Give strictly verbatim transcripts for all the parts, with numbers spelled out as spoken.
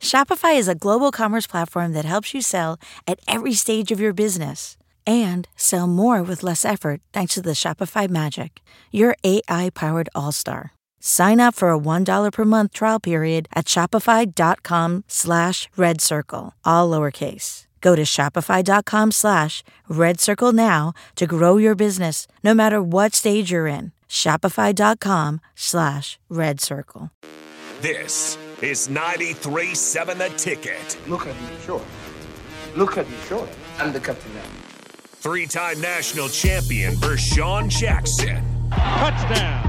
Shopify is a global commerce platform that helps you sell at every stage of your business and sell more with less effort thanks to the Shopify Magic, your A I-powered all-star. Sign up for a one dollar per month trial period at shopify.com slash red circle, all lowercase. Go to shopify.com slash red circle now to grow your business no matter what stage you're in. Shopify.com slash red circle. This is ninety-three point seven The Ticket. Look at me short. Look at me short. I'm the captain now. Three-time national champion Vershawn Jackson. Touchdown.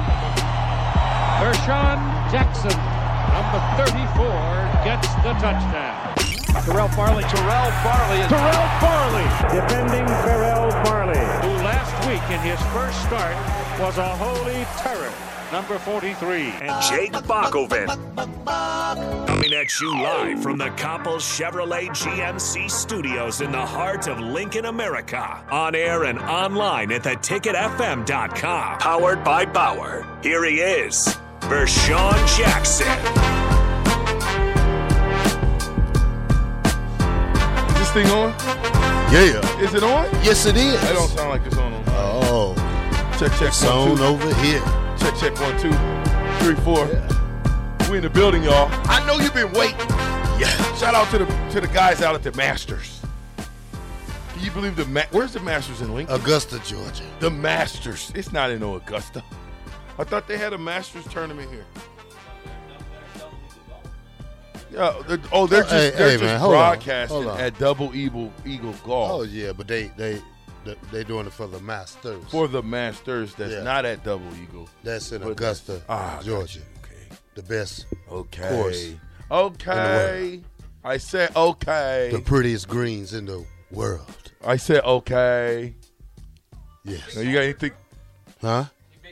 Vershawn Jackson, number thirty-four, gets the touchdown. Terrell Farley. Terrell Farley. Terrell Farley. Defending Terrell Farley, who last week in his first start was a holy terror. Number forty-three. And Jake Bakoven. Coming at you live from the Coppel Chevrolet G M C studios in the heart of Lincoln, America. On air and online at the ticket f m dot com. Powered by Bauer. Here he is, Vershawn Jackson. Is this thing on? Yeah. Is it on? Yes, it is. That don't sound like it's on. on. Oh. Check, check, it's one, on two. over here. Check, check, one, two, three, four. Yeah. We in the building, y'all. I know you've been waiting. Yeah. Shout out to the to the guys out at the Masters. Can you believe the Ma- where's the Masters in Lincoln? Augusta, Georgia. The Masters. It's not in no Augusta. I thought they had a Masters tournament here. Yeah. They're, oh, they're just hey, they're hey, just man, hold broadcasting on, hold on. at Double Eagle Eagle Golf. Oh yeah, but they they they doing it for the Masters. For the Masters, that's yeah. not at Double Eagle. That's in but Augusta, ah, Georgia. Okay. The best okay. course. Okay. I said okay. The prettiest greens in the world. I said okay. Yes. Now you got anything? Huh?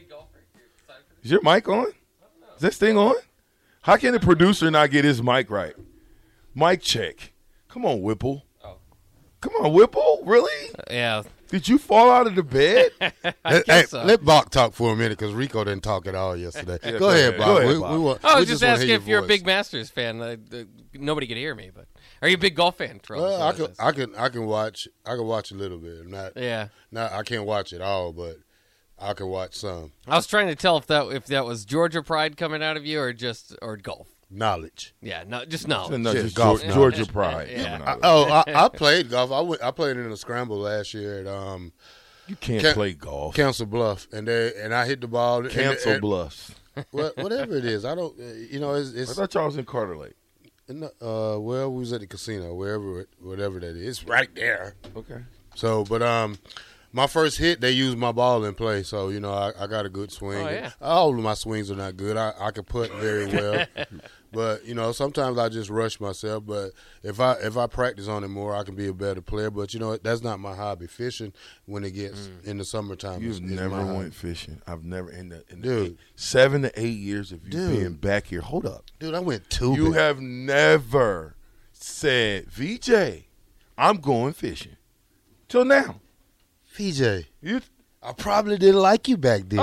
Is your mic on? Is this thing on? How can the producer not get his mic right? Mic check. Come on, Whipple. Oh. Come on, Whipple. Really? Uh, yeah. Did you fall out of the bed? let, hey, so. let Bach talk for a minute because Rico didn't talk at all yesterday. yeah, go, go ahead, Bach. Go ahead, we, Bach. We want, I was we just, just asking if your you're voice. a big Masters fan. Uh, uh, nobody could hear me, but are you a big golf fan, Terrell? Well, I can, I can, I can watch. I can watch a little bit. I'm not. Yeah. Not. I can't watch it all, but I can watch some. I was trying to tell if that if that was Georgia pride coming out of you or just or golf. Knowledge. Yeah, no, just knowledge. No, just, just golf. Georgia, Georgia pride. yeah. I, oh, I, I played golf. I went. I played in a scramble last year at um. You can't Can, play golf. Council Bluff, and they and I hit the ball. Council and, Bluffs. Well, whatever it is, I don't. Uh, you know, it's. it's I thought y'all was in Carter Lake. In the, uh, well, we was at the casino, wherever, it, whatever that is. It's right there. Okay. So, but um, my first hit, they used my ball in play, so you know I, I got a good swing. Oh, yeah. All of my swings are not good. I, I can putt very well, but you know sometimes I just rush myself. But if I if I practice on it more, I can be a better player. But you know that's not my hobby. Fishing when it gets mm. in the summertime. You've is, is never my went hobby. fishing. I've never in the, in the Dude. eight, seven to eight years of you Dude. being back here. Hold up, Dude, I went tubing. You have never said, V J, I'm going fishing. Till now. V J, You I probably didn't like you back then.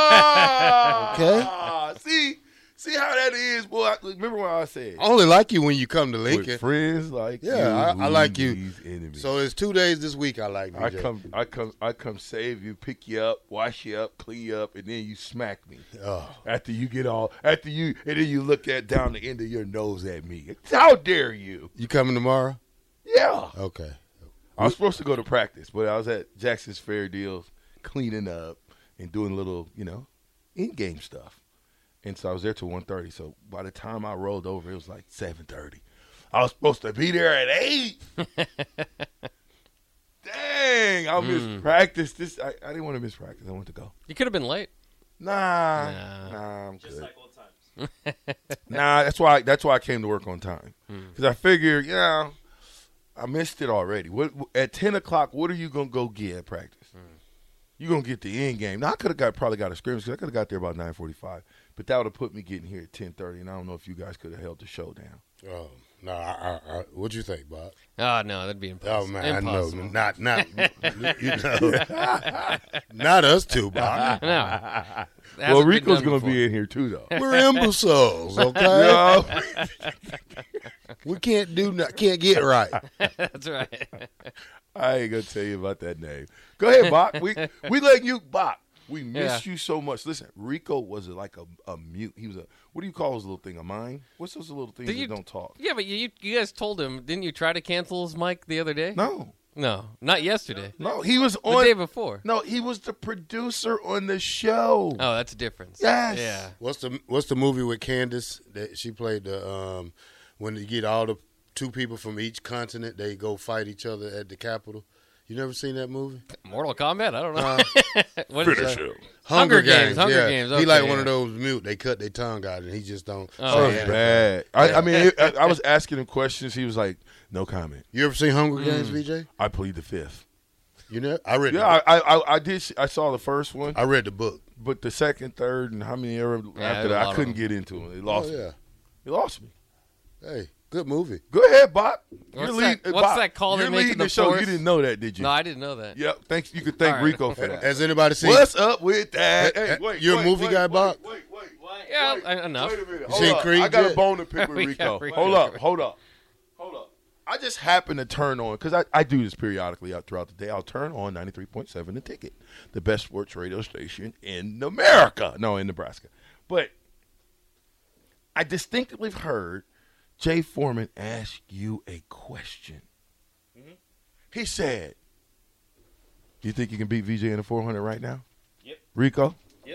Ah, Okay. See, see how that is, boy. I, remember what I said? I only like you when you come to With Lincoln. friends like you, Yeah, I, I like you. these enemies. So it's two days this week I like V I J. come, I come, I come save you, pick you up, wash you up, clean you up, and then you smack me. Oh. After you get all, after you, and then you look at down the end of your nose at me. How dare you? You coming tomorrow? Yeah. Okay. I was supposed to go to practice, but I was at Jackson's Fair Deals cleaning up and doing a little, you know, in-game stuff. And so I was there till one thirty. So by the time I rolled over, it was like seven thirty. I was supposed to be there at eight. Dang, I missed Mm. practice. This I, I didn't want to miss practice. I wanted to go. You could have been late. Nah, Nah. nah, I'm Just good. like old times. Nah, that's why that's why I came to work on time. Mm. Because I figured, you know, I missed it already. What at ten o'clock? What are you gonna go get at practice? Mm. You gonna get the end game. Now I could have got probably got a scrimmage because I could have got there about nine forty five, but that would have put me getting here at ten thirty, and I don't know if you guys could have held the show down. Oh no! I, I, I, what'd you think, Bob? Oh no, that'd be impossible. Oh man, impossible. I know, not not you know, not us two, Bob. No. Well, Rico's going to be in here too, though. We're imbeciles, okay? No. We can't do, not, can't get right. That's right. I ain't gonna tell you about that name. Go ahead, Bach. We we letting you, Bach. We miss Yeah. you so much. Listen, Rico was like a, a mute. He was a what do you call those little thing? A mime? What's those little things Did that you- don't talk? Yeah, but you you guys told him, didn't you try to cancel his mic the other day? No, No, not yesterday. no. He was The on. day before. No, he was the producer on the show. Oh, that's a difference. Yes. Yeah. What's the What's the movie with Candace that she played? The um, when you get all the two people from each continent, they go fight each other at the Capitol. You never seen that movie? Mortal Kombat? I don't know. What is Finish that? him. Hunger Games, Hunger yeah. Games, he like okay, one of yeah. those mute. They cut their tongue out, and he just don't. Oh, That say was yeah. anything. bad. I, I mean, it, I, I was asking him questions. He was like, "No comment." You ever seen Hunger Mm. Games, V J? I plead the fifth. You know, I read. Yeah, the, I, I, I did. See, I saw the first one, I read the book. but the second, third, and how many ever Yeah, after there's a that, lot I of couldn't them. get into it. They lost Oh me. yeah. He lost me. Hey, good movie. Go ahead, Bob. You're What's lead- that- what's Bob, that call they You're make in leading the the show. fourth? You didn't know that, did you? No, I didn't know that. Yep. Thanks. You could thank All right. Rico for that. Has anybody seen? What's up with that? Hey, Hey, hey, wait, you're a wait, movie wait, guy, wait, Bob? Wait, wait, wait. Yeah, wait, I- enough. Wait a minute. You Hold seen up. Creed I got yet? a bone to pick with We Rico. got- we Hold got- up. Hold up. Hold up. I just happen to turn on because I, I do this periodically out throughout the day. I'll turn on ninety-three point seven The Ticket, the best sports radio station in America. No, in Nebraska. But I distinctly heard Jay Foreman ask you a question. Mm-hmm. He said, "Do you think you can beat V J in the four hundred right now?" Yep. Rico? Yep.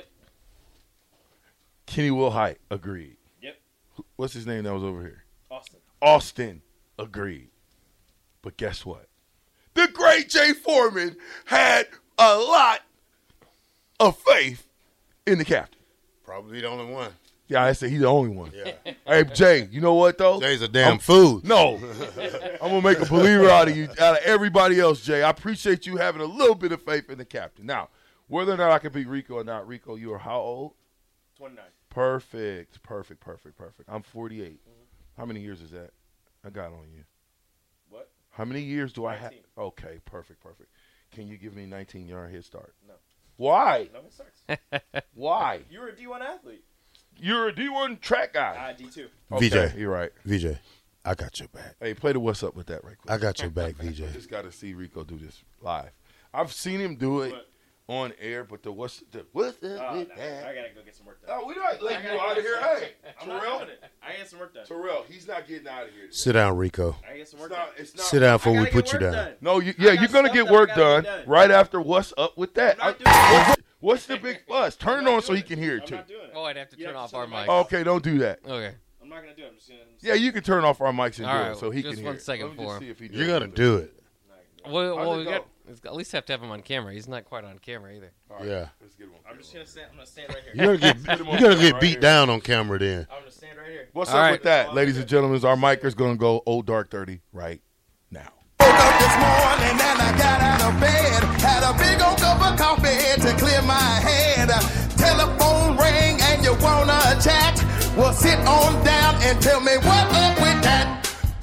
Kenny Wilhite agreed. Yep. What's his name that was over here? Austin. Austin agreed. But guess what? The great Jay Foreman had a lot of faith in the captain. Probably the only one. Yeah, I said he's the only one. Yeah. Hey, Jay, you know what, though? Jay's a damn I'm- fool. No. I'm going to make a believer out of you, out of everybody else, Jay. I appreciate you having a little bit of faith in the captain. Now, whether or not I can beat Rico or not, Rico, you are how old? twenty-nine. Perfect, perfect, perfect, perfect. I'm forty-eight. How many years is that? I got on you. What? How many years do I have? nineteen. Okay, perfect, perfect. Can you give me a nineteen-yard head start? No. Why? No, it sucks. Why? You were a D one athlete. You're a D one track guy. I D two. Okay, V J. you're right. V J, I got your back. Hey, play the what's up with that right quick. I got your back, V J. I just got to see Rico do this live. I've seen him do it What? on air, but the what's the what's up Oh, with no, that? I gotta go get some work done. Oh, we not letting you I gotta out of get here. some- Hey, I'm not Terrell. doing it. I gotta get some work done. Terrell, he's not getting out of here. Sit down, Rico. I gotta get some It's work not. done. It's not. Sit down before I we gotta put get you work down. done. No, you, I yeah, got you're gonna stuff get that work I gotta done, get done. right after what's up with that. I'm not I- doing it. what's, what's the big fuss? Turn I'm it not on so doing he it. can hear it I'm too. not doing it. Oh, I'd have to You turn have off to our turn the mic. mic off. Okay, don't do that. Okay. I'm not gonna do it. I'm just gonna. Yeah, you can turn off our mics and All do right, it so he just can one hear. it. second Let me for just him. see if he You're does gonna do it. Well, How's well it we go? got it's- at least have to have him on camera. He's not quite on camera either. All right, Yeah. let's get him on I'm just camera. gonna stand. I'm gonna stand right here. You're gonna get you're gonna get beat down on camera then. I'm gonna stand right here. What's All up right. with that, ladies and gentlemen? Our micer's gonna go old dark thirty right now. Woke up this morning and I got out of bed. Had a big old cup of coffee to clear my head. Telephone ring and you wanna chat? Well, sit on down and tell me what up with that.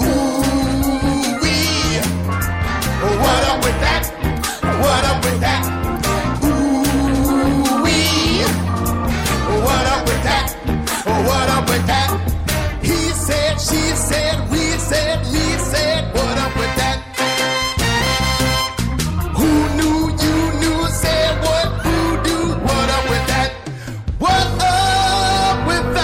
Ooh wee. What up with that? What up with that? Ooh wee. What up with that? What up with that? He said, she said, we said, me said, what up with that? Who knew you knew said what? Who do? What up with that? What up with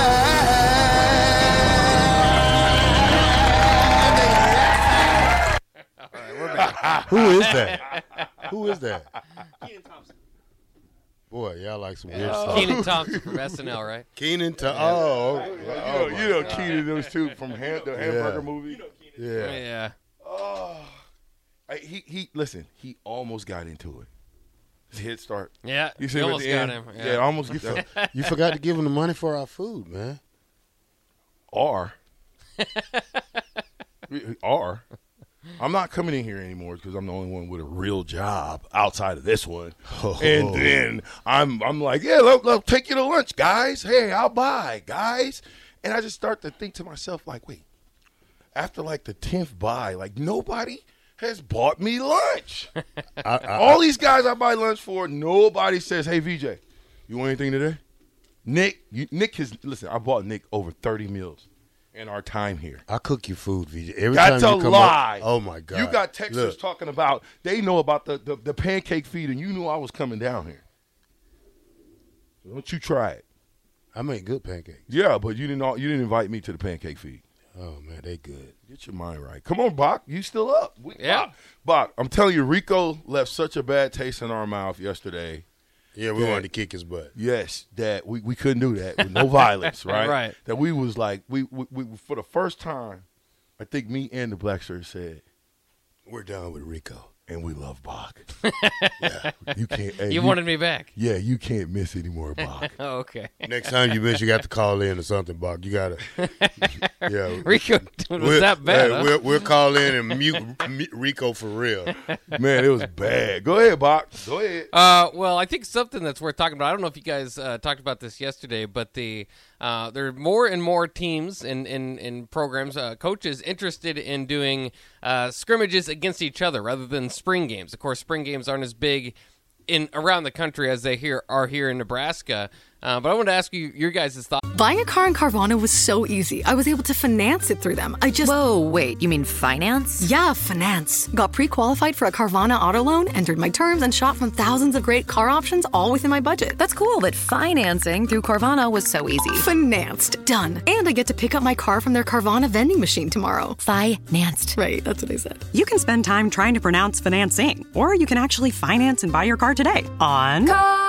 that? Who is that? Who is that? Keenan Thompson. Boy, y'all like some weird Oh. stuff. Keenan Thompson from S N L, right? Keenan to oh, You oh, know, my you know, God. Keenan, those two from ham, the hamburger movie. You know Keenan. Yeah. Yeah. Oh, I, he he. Listen, he almost got into it. His head start. Yeah. You see you him at almost the got end? him. Yeah, Yeah. almost get that. You forgot to give him the money for our food, man. R. R. I'm not coming in here anymore because I'm the only one with a real job outside of this one. Oh. And then I'm I'm like, yeah, let, let take you to lunch, guys. Hey, I'll buy, guys. And I just start to think to myself, like, wait, after like the tenth buy, like nobody has bought me lunch. I, I, All these guys I buy lunch for, nobody says, "Hey V J, you want anything today?" Nick, you, Nick has listen. I bought Nick over thirty meals in our time here. I cook you food, V J. Every That's time a you come lie. Up, oh my God! You got Texans Look, talking about they know about the, the the pancake feed, and you knew I was coming down here. So don't you try it? I make good pancakes. Yeah, but you didn't. You didn't invite me to the pancake feed. Oh man, they good. Get your mind right. Come on, Bach. You still up? We, Yeah. Bach, Bach, I'm telling you, Rico left such a bad taste in our mouth yesterday. Yeah, we Yeah. wanted to kick his butt. Yes, that we, we couldn't do that with no violence, right? Right. That we was like we, we we for the first time, I think me and the Black Shirt said, We're done with Rico. and we love Bach. Yeah, you can't. Hey, You wanted me back. Yeah, you can't miss anymore, Bach. Oh, okay. Next time you miss, you got to call in or something, Bach. You got to. Yeah. Rico was We'll- that bad, hey, huh? we'll, we'll call in and mute, mute Rico for real. Man, it was bad. Go ahead, Bach. Go ahead. Uh, well, I think something that's worth talking about. I don't know if you guys uh, talked about this yesterday, but the uh, there are more and more teams and in, in, in programs, uh, coaches interested in doing uh, scrimmages against each other rather than spring games. Of course, spring games aren't as big in around the country as they here are here in Nebraska. Uh, but I wanted to ask you your guys' thoughts. Buying a car in Carvana was so easy. I was able to finance it through them. I just... Whoa, wait, you mean finance? Yeah, finance. Got pre-qualified for a Carvana auto loan, entered my terms, and shot from thousands of great car options all within my budget. That's cool, but financing through Carvana was so easy. Financed. Done. And I get to pick up my car from their Carvana vending machine tomorrow. Financed. Right, that's what I said. You can spend time trying to pronounce financing, or you can actually finance and buy your car today on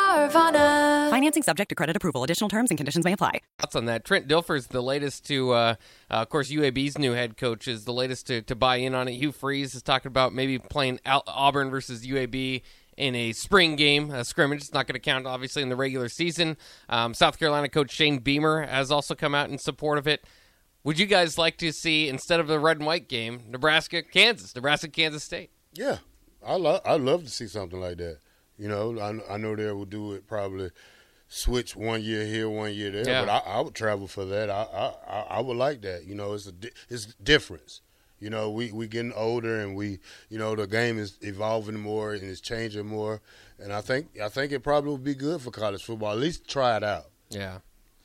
Carvana. Financing subject to credit approval. Additional terms and conditions may apply. Thoughts on that? Trent Dilfer's the latest to, uh, uh, of course, U A B's new head coach is the latest to, to buy in on it. Hugh Freeze is talking about maybe playing Al- Auburn versus U A B in a spring game, a scrimmage. It's not going to count, obviously, in the regular season. Um, South Carolina coach Shane Beamer has also come out in support of it. Would you guys like to see, instead of the red and white game, Nebraska, Kansas, Nebraska, Kansas State? Yeah, I love. I'd love to see something like that. You know, I, I know they will do it probably. Switch one year here, one year there, Yeah. but I, I would travel for that. I, I I would like that. You know, it's a di- it's difference. You know, we we getting older and we, you know, the game is evolving more and it's changing more, and I think I think it probably would be good for college football. At least try it out. Yeah.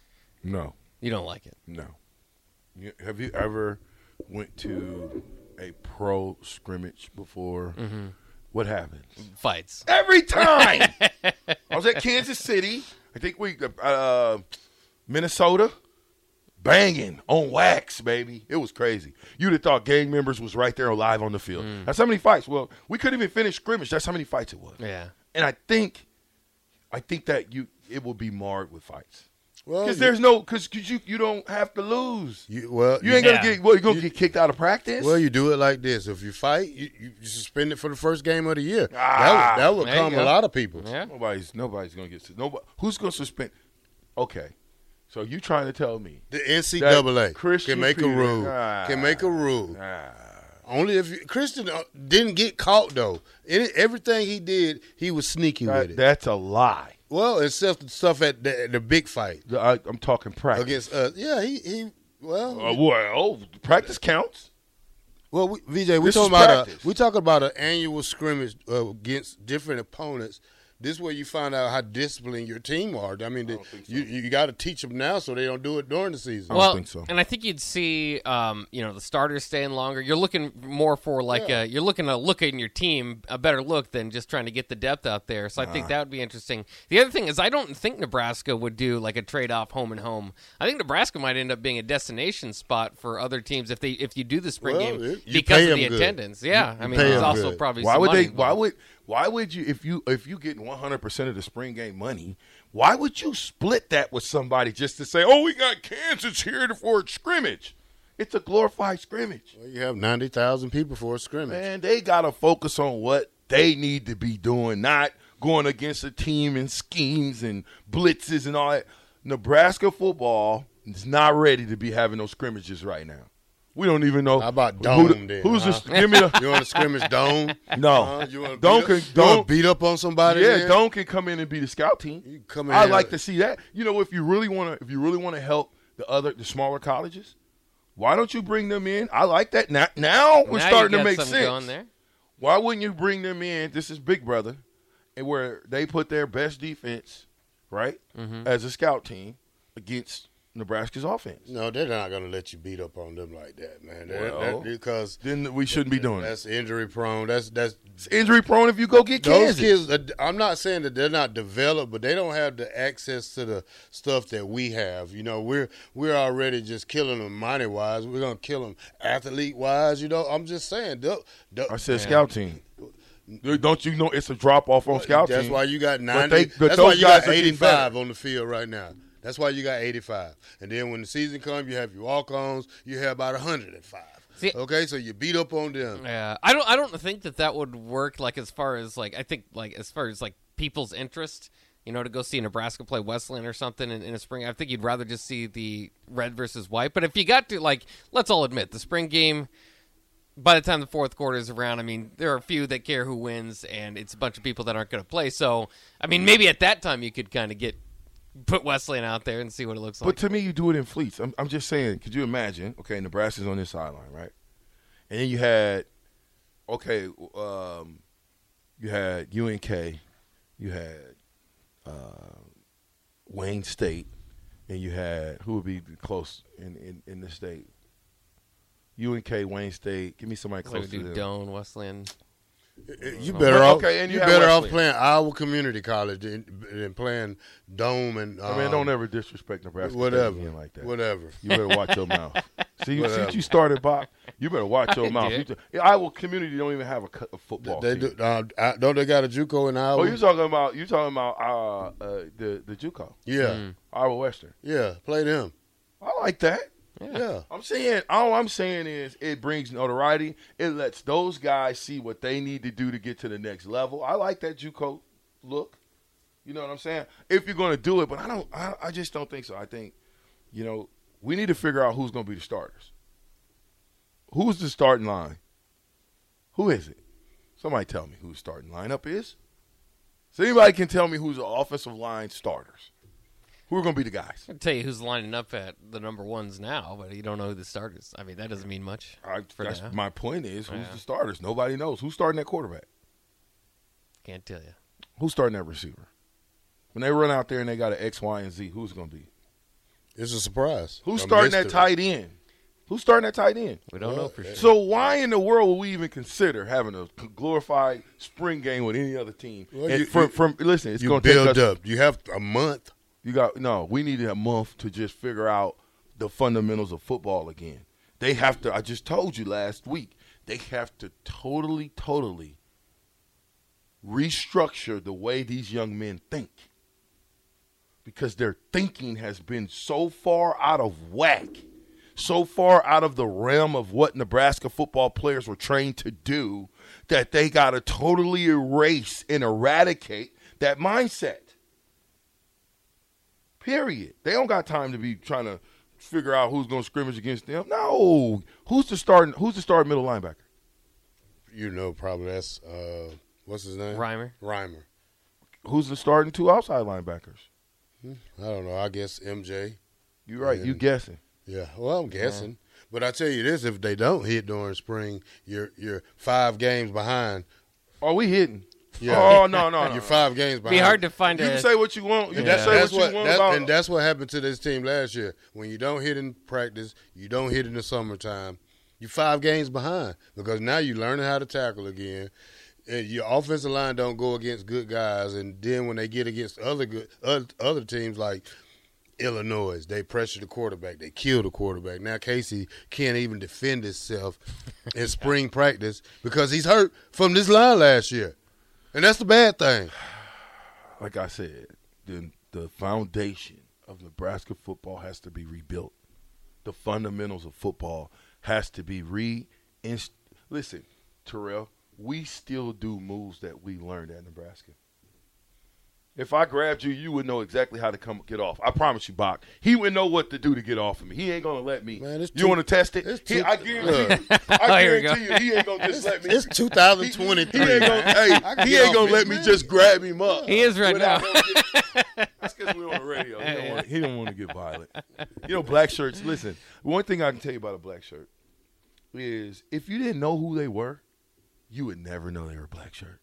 No. You don't like it? No. You, have you ever went to a pro scrimmage before? Mm-hmm. What happens? Fights. Every time. I was at Kansas City. I think we, uh, Minnesota, banging on wax, baby. It was crazy. You'd have thought gang members was right there live on the field. Mm. That's how many fights. Well, we couldn't even finish scrimmage. That's how many fights it was. Yeah. And I think, I think that you it will be marred with fights. Well, Because you- there's no, because you you don't have to lose. You, well, You ain't Yeah. gonna get. Well, you gonna get kicked out of practice. Well, you do it like this. If you fight, you, you, you suspend it for the first game of the year. Ah, that would, that would there you calm go. a lot of people. Yeah. Nobody's nobody's gonna get. Nobody. Who's gonna suspend? Okay, so you trying to tell me The N C double A That Christian can make a Peter- rule. Ah. Can make a rule. ah, Only if you, Christian uh, didn't get caught though. Any, everything he did, he was sneaky that- with it. that's a lie. Well, except the stuff at the, the big fight The- I, I'm talking practice. against us. Yeah, he he. Well, Uh, well, practice counts. well, we, V J, we This is talking about a, practice. we talking about an annual scrimmage uh, against different opponents. This is where you find out how disciplined your team are. I mean, the, don't think so. you you got to teach them now so they don't do it during the season. I don't Well, think so. and I think you'd see, um, you know, the starters staying longer. You're looking more for like Yeah. a, you're looking to look in your team a better look than just trying to get the depth out there. So I Ah. think that would be interesting. The other thing is, I don't think Nebraska would do like a trade off home and home. I think Nebraska might end up being a destination spot for other teams if they if you do the spring Well, game it- you because pay of the 'em good. attendance. Yeah, You- I you mean, pay there's 'em also good. probably Why some would money they? Why involved. would? Why would you? If you if you getting one hundred percent of the spring game money, why would you split that with somebody just to say, "Oh, we got Kansas here for a scrimmage"? It's a glorified scrimmage. Well, you have ninety thousand people for a scrimmage. Man, they got to focus on what they need to be doing, not going against a team and schemes and blitzes and all that. Nebraska football is not ready to be having those scrimmages right now. We don't even know. How about who dome the- then, Who's huh? the, give me the You want to scrimmage dome? no. Uh, you want to Don't beat, can- up, you wanna don't- beat up on somebody? Yeah, then? Don can come in and be the scout team. You come in I there- like to see that. You know, if you really want to, if you really want to help the other, the smaller colleges, Why don't you bring them in? I like that. Now, now we're Now you starting to got make something sense. going there. Why wouldn't you bring them in? This is Big Brother, and where they put their best defense, right, Mhm. as a scout team against Nebraska's offense. No, they're not going to let you beat up on them like that, man. They're- Well, they're- because then we shouldn't be doing it. That's injury prone. That's that's It's injury prone if you go get those Kansas. kids. I'm not saying that they're not developed, but they don't have the access to the stuff that we have. You know, we're we're already just killing them money wise. We're gonna kill them athlete wise. You know, I'm just saying. they'll- they'll- I said scout team. Don't you know it's a drop off on scout That's team? why you got But ninety. they- but that's those why you guys got are getting eighty-five better. on the field right now. That's why you got eighty-five. And then when the season comes, you have your walk-ons. You have about one hundred five. See- Okay, so you beat up on them. Yeah, I don't. I don't think that that would work. Like as far as like, I think like as far as like people's interest, you know, to go see Nebraska play Wesleyan or something in, in a spring. I think you'd rather just see the red versus white. But if you got to like, let's all admit, the spring game. By the time the fourth quarter is around, I mean, there are a few that care who wins, and it's a bunch of people that aren't going to play. So, I mean, maybe at that time you could kind of get put Wesleyan out there and see what it looks But like. to me, you do it in fleets. I'm, I'm just saying, could you imagine, okay, Nebraska's on this sideline, right? And then you had, okay, um, you had U N K, you had uh, Wayne State, and you had, who would be close in, in, in the state? U N K, Wayne State. Give me somebody So close we to do them. Doan, Wesleyan. You better off. Okay, and you you have better off Wesleyan. playing Iowa Community College than, than playing Dome and. Um, I mean, don't ever disrespect Nebraska Whatever. again like that. Whatever. You better watch your mouth. See, you, see Whatever. what you started, Bob? You better watch your I mouth. did. You t- Iowa Community don't even have a, co- a football They team. do. Uh, I- don't they got a JUCO in Iowa? Oh, you talking about you talking about uh, uh, the the JUCO? Yeah, Mm. Iowa Western. yeah. Play them. I like that. Yeah. I'm saying all I'm saying is it brings notoriety. It lets those guys see what they need to do to get to the next level. I like that JUCO look. You know what I'm saying? If you're going to do it, but I don't. I, I just don't think so. I think, you know, we need to figure out who's going to be the starters. Who's the starting line? Who is it? Somebody tell me who the starting lineup is. So anybody can tell me who's the offensive line starters. Who are going to be the guys? I can tell you who's lining up at the number ones now, but you don't know who the starters. I mean, that doesn't mean much. I, for that's now. my point is who's Yeah. the starters? Nobody knows. Who's starting at quarterback? Can't tell you. Who's starting at receiver? When they run out there and they got an X, Y, and Z, who's going to be? It's a surprise. Who's A starting at mystery. tight end? Who's starting at tight end? We don't know for sure. So why in the world would we even consider having a glorified spring game with any other team? Well, And you- from, you- from listen, it's You going to take build us. up. You have a month. You got no. We need a month to just figure out the fundamentals of football again. They have to. I just told you last week. They have to totally, totally restructure the way these young men think, because their thinking has been so far out of whack, so far out of the realm of what Nebraska football players were trained to do, that they got to totally erase and eradicate that mindset. Period. They don't got time to be trying to figure out who's going to scrimmage against them. No. Who's the starting? Who's the starting middle linebacker? You know, probably that's uh, what's his name? Reimer. Reimer. Who's the starting two outside linebackers? I don't know. I guess M J. You're right. You And- guessing? Yeah. Well, I'm guessing. But I tell you this: if they don't hit during spring, you're you're five games behind. Are we hitting? Yeah. Oh no no no. You're five games behind. Be hard to find You a. can say what you want. You And can that- say that's what you want that- about. and that's what happened to this team last year. When you don't hit in practice, you don't hit in the summertime. You're five games behind because now you're learning how to tackle again. And your offensive line don't go against good guys, and then when they get against other good other, other teams like Illinois, they pressure the quarterback, they kill the quarterback. Now Casey can't even defend himself in spring practice because he's hurt from this line last year, and that's the bad thing. Like I said, the the foundation of Nebraska football has to be rebuilt. The fundamentals of football has to be re. Listen, Terrell, we still do moves that we learned at Nebraska. If I grabbed you, you would know exactly how to come get off. I promise you, Bach. He would know what to do to get off of me. He ain't gonna let me. Man, it's you too- want to test it? it's He, too- I guarantee you. Oh, I here we guarantee you, he ain't gonna just let me. It's two thousand twenty-three. He ain't gonna. I Hey, can he get ain't off gonna it, let me man. just grab him up. He is right without now. him getting- That's because we're on the radio. He don't, want, he don't want to get violent. You know, black shirts, listen, one thing I can tell you about a black shirt is if you didn't know who they were, you would never know they were a black shirt.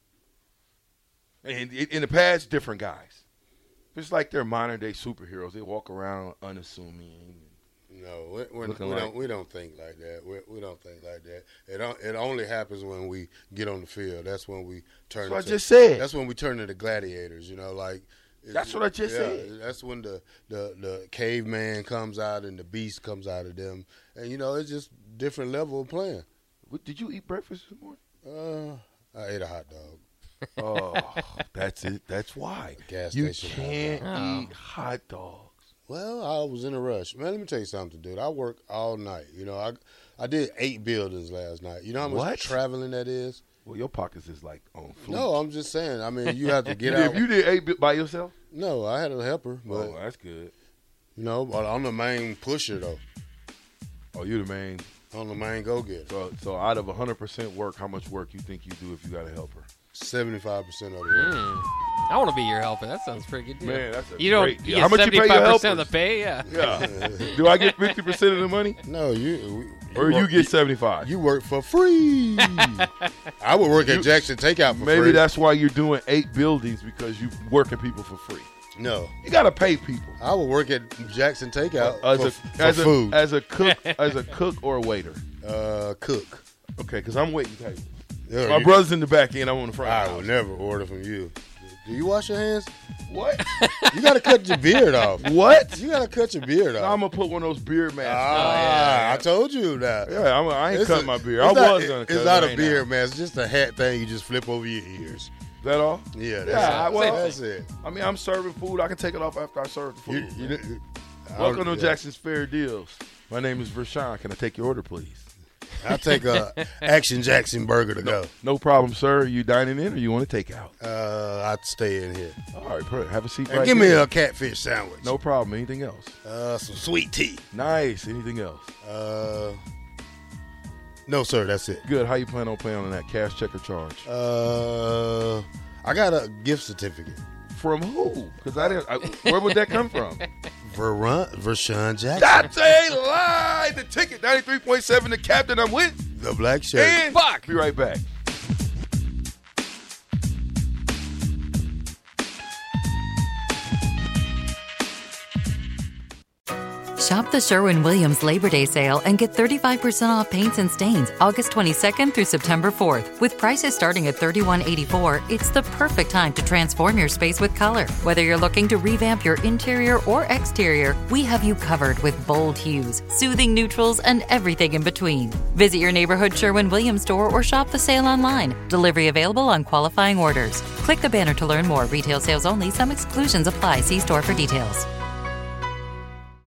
And in the past, different guys. It's like they're modern-day superheroes. They walk around unassuming. No, we, we're, we, like, don't, we don't think like that. We, we don't think like that. It, don't, it only happens when we get on the field. That's when we turn That's into, what I just said. That's when we turn into gladiators, you know, like. That's what I just yeah, said. That's when the, the, the caveman comes out and the beast comes out of them. And, you know, it's just different level of playing. What, did you eat breakfast this morning? Uh, I ate a hot dog. Oh, that's it. That's why. Gas you station can't hot dog. eat hot dogs. Well, I was in a rush. Man, let me tell you something, dude. I worked all night. You know, I I did eight buildings last night. You know how much What? traveling that is? Well, your pockets is like on fleek. No, I'm just saying. I mean, you have to get You out. did- you did eight bi- by yourself? No, I had a helper. But, Oh, that's good. You know, but I'm the main pusher, though. Oh, you the main. I'm the main go-getter. So, so out of one hundred percent work, how much work you think you do if you got a helper? seventy-five percent of the work. Mm. I want to be your helper. That sounds pretty good. Deal. Man, that's a you don't. great You deal. get How much you pay your seventy-five percent of helpers? the pay. Yeah. Yeah. Do I get fifty percent of the money? No, you. you Or you work- get seventy-five? You work for free. I would work at You- Jackson Takeout for Maybe free. that's why you're doing eight buildings, because you working people for free. No. You got to pay people. I would work at Jackson Takeout as for, a, for as food. A, as a cook, as a cook or a waiter. Uh, cook. Okay, because I'm waiting tables. Yeah, My you- brother's in the back end. I'm on the front. I house. will never order from you. Do you wash your hands? What? You got to cut your beard off. What? You got to cut your beard off. I'm gonna put one of those beard masks. Ah, I told you that. Yeah, I'm, I ain't It's cutting a- my beard. it's I not- was gonna cut It's it. not I a ain't beard now. mask. It's just a hat thing you just flip over your ears. Is that all? Yeah, that's, Yeah, it. well, that's it. I mean, I'm serving food. I can take it off after I serve the food. You- you- Welcome to yeah. Jackson's Fair Deals. My name is Vershawn. Can I take your order, please? I'll take a Action Jackson burger to go. No problem, sir. You dining in or you want to take out? Uh, I'd stay in here. All right, put, have a seat And right give me here. a catfish sandwich. No problem. Anything else? Uh, some sweet tea. Nice. Anything else? Uh, no, sir. That's it. Good. How you plan on paying on that? Cash, check, or charge? Uh, I got a gift certificate. From who? Because I didn't. I, where would that come from? Verun, Vershawn Jackson. That's a lie. The ticket, ninety-three point seven. The captain I'm with. The black shirt. And Fuck. Be right back. Shop the Sherwin-Williams Labor Day sale and get thirty-five percent off paints and stains August twenty-second through September fourth. With prices starting at thirty-one eighty-four, it's the perfect time to transform your space with color. Whether you're looking to revamp your interior or exterior, we have you covered with bold hues, soothing neutrals, and everything in between. Visit your neighborhood Sherwin-Williams store or shop the sale online. Delivery available on qualifying orders. Click the banner to learn more. Retail sales only. Some exclusions apply. See store for details.